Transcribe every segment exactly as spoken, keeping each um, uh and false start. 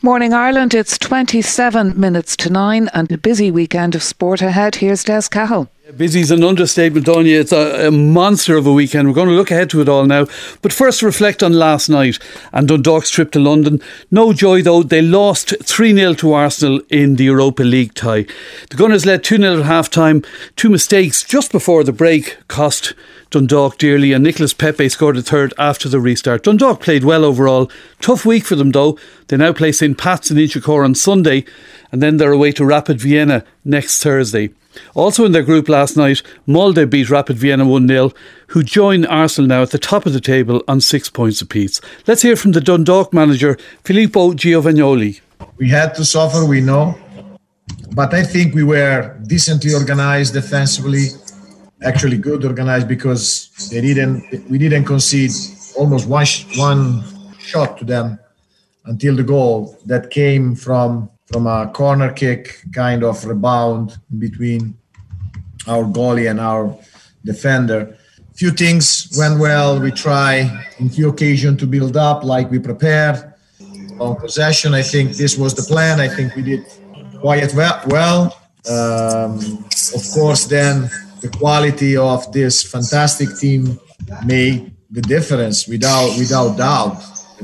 Morning Ireland, it's twenty-seven minutes to nine and a busy weekend of sport ahead. Here's Des Cahill. Busy is an understatement, Donia. It's a, a monster of a weekend. We're going to look ahead to it all now. But first, reflect on last night and Dundalk's trip to London. No joy, though. They lost three nil to Arsenal in the Europa League tie. The Gunners led two nil at half-time. Two mistakes just before the break cost Dundalk dearly, and Nicolas Pepe scored a third after the restart. Dundalk played well overall. Tough week for them, though. They now play Saint Pat's in Inchicore on Sunday, and then they're away to Rapid Vienna next Thursday. Also in their group last night, Molde beat Rapid Vienna one nil, who join Arsenal now at the top of the table on six points apiece. Let's hear from the Dundalk manager, Filippo Giovagnoli. We had to suffer, we know, but I think we were decently organised defensively, actually good organised, because they didn't. we didn't concede almost one, sh- one shot to them until the goal that came from from a corner kick kind of rebound between our goalie and our defender. Few things went well. We try in few occasions to build up like we prepared. On possession, I think this was the plan. I think we did quite well. Um, of course, then the quality of this fantastic team made the difference without without doubt.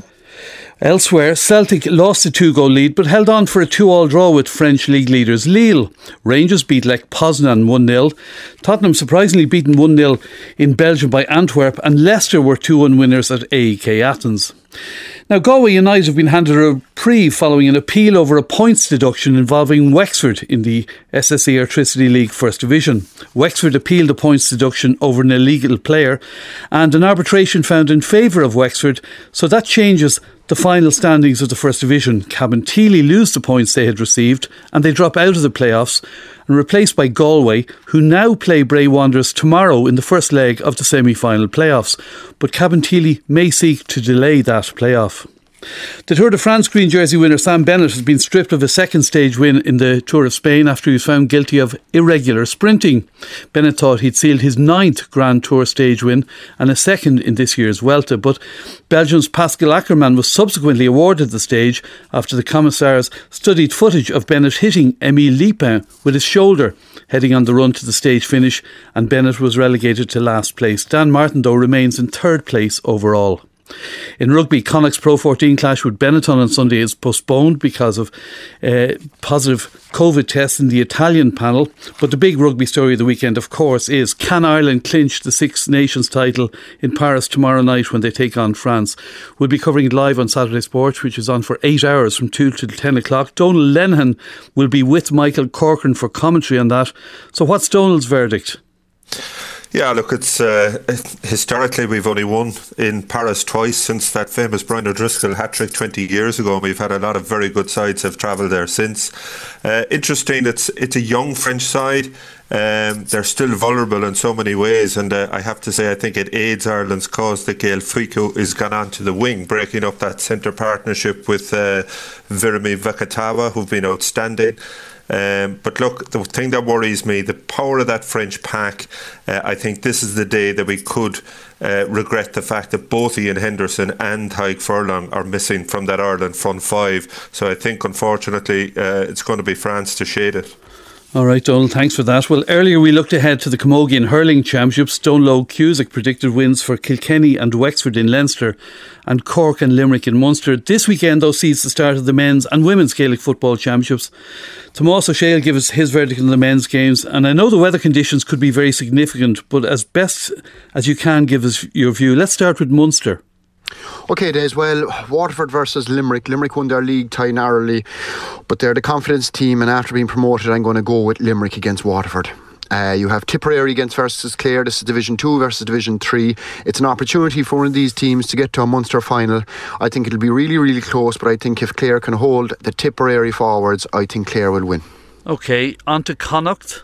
Elsewhere, Celtic lost a two-goal lead but held on for a two-all draw with French league leaders Lille. Rangers beat Lech Poznan one nil. Tottenham surprisingly beaten one nil in Belgium by Antwerp, and Leicester were two one winners at A E K Athens. Now, Galway United have been handed a reprieve following an appeal over a points deduction involving Wexford in the S S E Airtricity League First Division. Wexford appealed a points deduction over an illegal player, and an arbitration found in favour of Wexford, so that changes the final standings of the First Division. Cabinteely lose the points they had received and they drop out of the playoffs and replaced by Galway, who now play Bray Wanderers tomorrow in the first leg of the semi-final playoffs. But Cabinteely may seek to delay that playoff. The Tour de France green jersey winner Sam Bennett has been stripped of a second stage win in the Tour of Spain after he was found guilty of irregular sprinting. Bennett thought he'd sealed his ninth Grand Tour stage win and a second in this year's Vuelta, but Belgium's Pascal Ackermann was subsequently awarded the stage after the commissars studied footage of Bennett hitting Émile Lipin with his shoulder heading on the run to the stage finish, and Bennett was relegated to last place. Dan Martin, though, remains in third place overall. In rugby, Connacht's Pro fourteen clash with Benetton on Sunday is postponed because of uh, positive COVID tests in the Italian panel. But the big rugby story of the weekend, of course, is can Ireland clinch the Six Nations title in Paris tomorrow night when they take on France? We'll be covering it live on Saturday Sport, which is on for eight hours from two to ten o'clock. Donal Lenihan will be with Michael Corcoran for commentary on that. So what's Donal's verdict? Yeah, look, it's uh, historically we've only won in Paris twice since that famous Brian O'Driscoll hat-trick twenty years ago, and we've had a lot of very good sides have travelled there since. Uh, interesting, it's it's a young French side. Um, they're still vulnerable in so many ways, and uh, I have to say I think it aids Ireland's cause that Gael Fickou is gone on to the wing, breaking up that centre partnership with uh, Virimi Vakatawa, who've been outstanding. Um, but look, the thing that worries me, the power of that French pack, uh, I think this is the day that we could uh, regret the fact that both Ian Henderson and Tadhg Furlong are missing from that Ireland front five. So I think, unfortunately, uh, it's going to be France to shade it. All right, Donald, thanks for that. Well, earlier we looked ahead to the Camogian Hurling Championships. Stonlow Cusack predicted wins for Kilkenny and Wexford in Leinster and Cork and Limerick in Munster. This weekend, though, sees the start of the men's and women's Gaelic Football Championships. Tomás O'Shea will give us his verdict on the men's games, and I know the weather conditions could be very significant, but as best as you can give us your view. Let's start with Munster. OK, Des, well, Waterford versus Limerick. Limerick won their league tie narrowly, but they're the confidence team, and after being promoted, I'm going to go with Limerick against Waterford. Uh, you have Tipperary against versus Clare. This is Division two versus Division three. It's an opportunity for one of these teams to get to a Munster final. I think it'll be really, really close, but I think if Clare can hold the Tipperary forwards, I think Clare will win. OK, on to Connacht.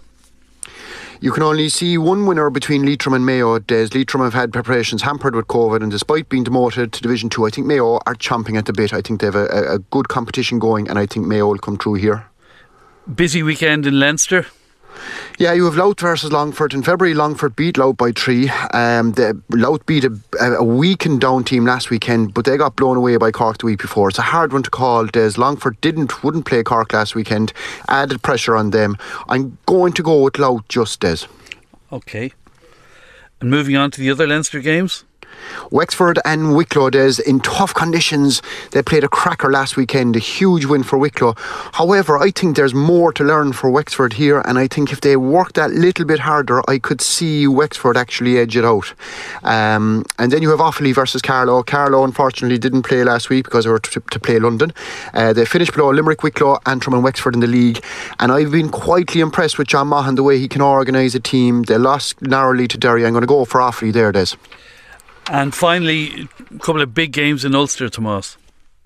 You can only see one winner between Leitrim and Mayo. Des Leitrim have had preparations hampered with COVID, and despite being demoted to Division two, I think Mayo are chomping at the bit. I think they have a, a good competition going, and I think Mayo will come through here. Busy weekend in Leinster. Yeah, you have Louth versus Longford. In February, Longford beat Louth by three. Um, the, Louth beat a, a weakened down team last weekend, but they got blown away by Cork the week before. It's a hard one to call, Des. Longford didn't, wouldn't play Cork last weekend, added pressure on them. I'm going to go with Louth just, Des. Okay. And moving on to the other Leinster games? Wexford and Wicklow, Des, in tough conditions. They played a cracker last weekend, a huge win for Wicklow. However, I think there's more to learn for Wexford here, and I think if they work that little bit harder, I could see Wexford actually edge it out. Um, and then you have Offaly versus Carlow. Carlow unfortunately didn't play last week because they were to, to play London. Uh, they finished below Limerick, Wicklow, Antrim and Wexford in the league, and I've been quietly impressed with John Maughan, the way he can organise a team. They lost narrowly to Derry. I'm going to go for Offaly there, Des. And finally, a couple of big games in Ulster, Tomas.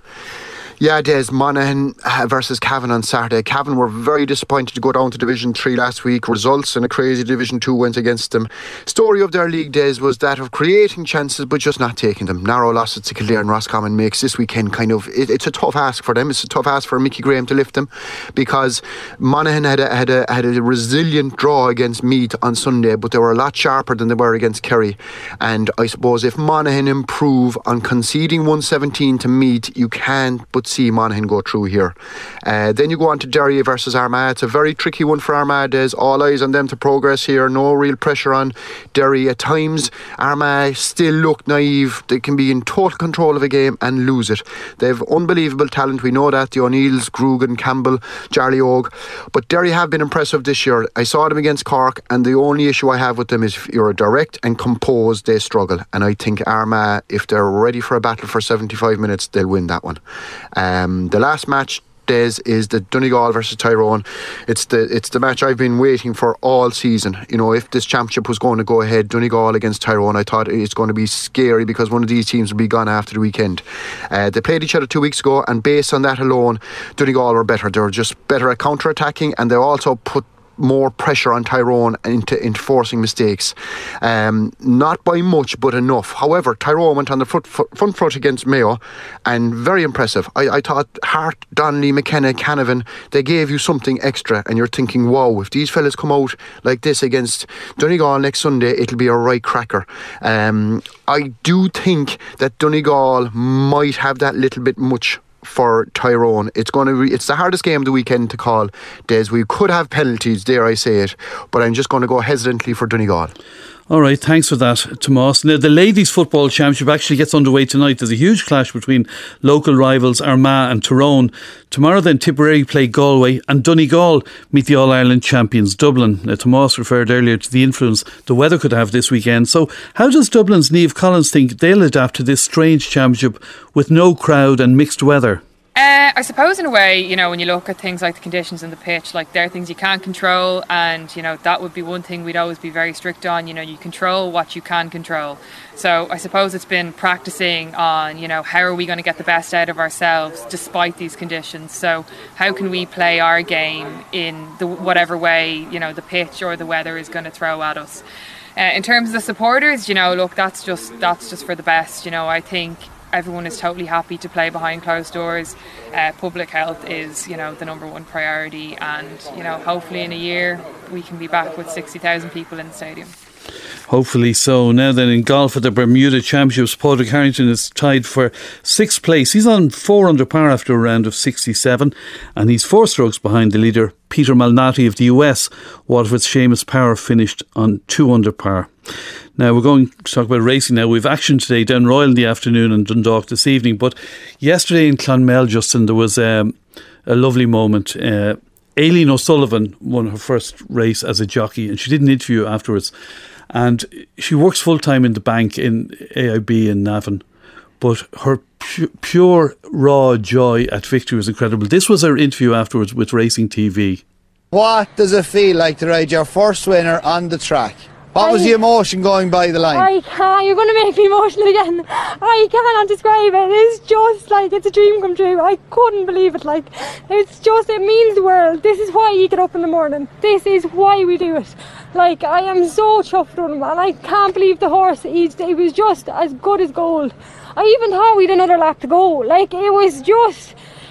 Yeah, Des, Monaghan versus Cavan on Saturday. Cavan were very disappointed to go down to Division three last week. Results in a crazy Division two went against them. Story of their league, Des, was that of creating chances but just not taking them. Narrow losses to Kildare and Roscommon makes this weekend kind of... It, it's a tough ask for them. It's a tough ask for Mickey Graham to lift them, because Monaghan had a, had a, had a resilient draw against Meath on Sunday, but they were a lot sharper than they were against Kerry. And I suppose if Monaghan improve on conceding one seventeen to Meath, you can't but see Monaghan go through here. Uh, then you go on to Derry versus Armagh. It's a very tricky one for Armagh. There's all eyes on them to progress here. No real pressure on Derry at times. Armagh still look naive. They can be in total control of a game and lose it. They have unbelievable talent. We know that. The O'Neills, Grugan, Campbell, Charlie Og. But Derry have been impressive this year. I saw them against Cork, and the only issue I have with them is if you're direct and composed, they struggle. And I think Armagh, if they're ready for a battle for seventy-five minutes, they'll win that one. Um, the last match, Des, is the Donegal versus Tyrone. It's the it's the match I've been waiting for all season. You know, if this championship was going to go ahead, Donegal against Tyrone, I thought it's going to be scary because one of these teams will be gone after the weekend. Uh, they played each other two weeks ago, and based on that alone, Donegal were better. They were just better at counter-attacking, and they also put more pressure on Tyrone into enforcing mistakes. Um, not by much, but enough. However, Tyrone went on the front, front foot against Mayo, and very impressive. I, I thought Hart, Donnelly, McKenna, Canavan, they gave you something extra, and you're thinking, wow, if these fellas come out like this against Donegal next Sunday, it'll be a right cracker. Um, I do think that Donegal might have that little bit much for Tyrone. It's going to be, it's the hardest game of the weekend to call, Des. We could have penalties, dare I say it, but I'm just going to go hesitantly for Donegal. All right, thanks for that, Tomas. Now, the Ladies Football Championship actually gets underway tonight. There's a huge clash between local rivals Armagh and Tyrone. Tomorrow then Tipperary play Galway, and Donegal meet the All-Ireland champions Dublin. Now, Tomas referred earlier to the influence the weather could have this weekend. So how does Dublin's Niamh Collins think they'll adapt to this strange championship with no crowd and mixed weather? Uh, I suppose in a way, you know, when you look at things like the conditions in the pitch, like there are things you can't control, and, you know, that would be one thing we'd always be very strict on. You know, you control what you can control. So I suppose it's been practicing on, you know, how are we going to get the best out of ourselves despite these conditions? So how can we play our game in the whatever way, you know, the pitch or the weather is going to throw at us? Uh, in terms of the supporters, you know, look, that's just that's just for the best. You know, I think everyone is totally happy to play behind closed doors. Uh, public health is, you know, the number one priority, and, you know, hopefully in a year we can be back with sixty thousand people in the stadium. Hopefully so. Now then, in golf at the Bermuda Championships, Padraig Harrington is tied for sixth place. He's on four under par after a round of sixty-seven, and he's four strokes behind the leader Peter Malnati of the U S. Waterford's Seamus Power finished on two under par. Now we're going to talk about racing now. We've action today down Royal in the afternoon and Dundalk this evening, but yesterday in Clonmel, Justin, there was um, a lovely moment. Uh, Aileen O'Sullivan won her first race as a jockey, and she did an interview afterwards, and she works full time in the bank in A I B in Navan, but her pu- pure raw joy at victory was incredible. This was her interview afterwards with Racing T V. What does it feel like to ride your first winner on the track? What I, was the emotion going by the line? I can't, you're going to make me emotional again. I cannot describe it. It's just like, it's a dream come true. I couldn't believe it. Like, it's just, it means the world. This is why you get up in the morning. This is why we do it. Like, I am so chuffed with him, and I can't believe the horse, he, it was just as good as gold. I even thought we had another lap to go. Like, it was just,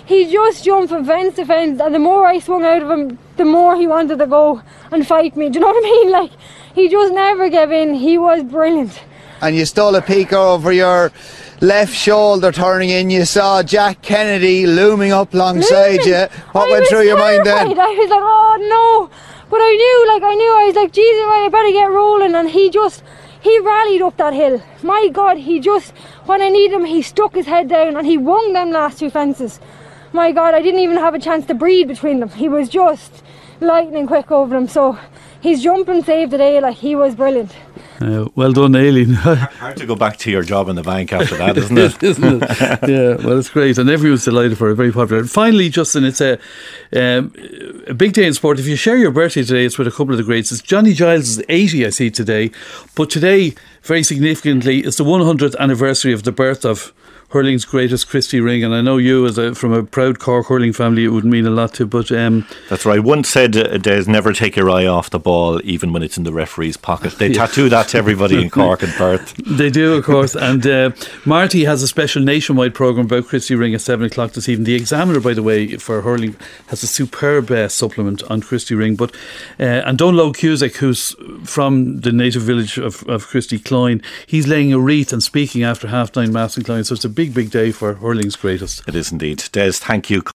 he just jumped from fence to fence, and the more I swung out of him, the more he wanted to go and fight me. Do you know what I mean? Like, he just never gave in. He was brilliant. And you stole a peek over your left shoulder turning in. You saw Jack Kennedy looming up alongside you. What I went through your mind terrified. then? I was like, oh no. But I knew, like, I knew, I was like, Jesus, I better get rolling. And he just, he rallied up that hill. My God, he just, when I needed him, he stuck his head down and he won them last two fences. My God, I didn't even have a chance to breathe between them. He was just lightning quick over them. So his jumping saved the day. Like, he was brilliant. Uh, well done, Aileen. Hard to go back to your job in the bank after that, isn't it? Isn't it? Yeah, well, it's great, and everyone's delighted for it. Very popular. And finally, Justin, it's a um, a big day in sport. If you share your birthday today, it's with a couple of the greats. It's Johnny Giles is eighty, I see today, but today, very significantly, it's the one hundredth anniversary of the birth of hurling's greatest, Christy Ring, and I know you, as a, from a proud Cork hurling family, it would mean a lot to. But um, that's right. Once said, uh, Des, never take your eye off the ball, even when it's in the referee's pocket. They yeah. tattoo that to everybody in Cork and Perth. They do, of course. And uh, Marty has a special nationwide programme about Christy Ring at seven o'clock this evening. The Examiner, by the way, for hurling, has a superb uh, supplement on Christy Ring. But uh, and Donlow Cusack, who's from the native village of, of Christy Cloyne, he's laying a wreath and speaking after half nine mass in Cloyne. So it's a big, big day for hurling's greatest. It is indeed. Des, thank you.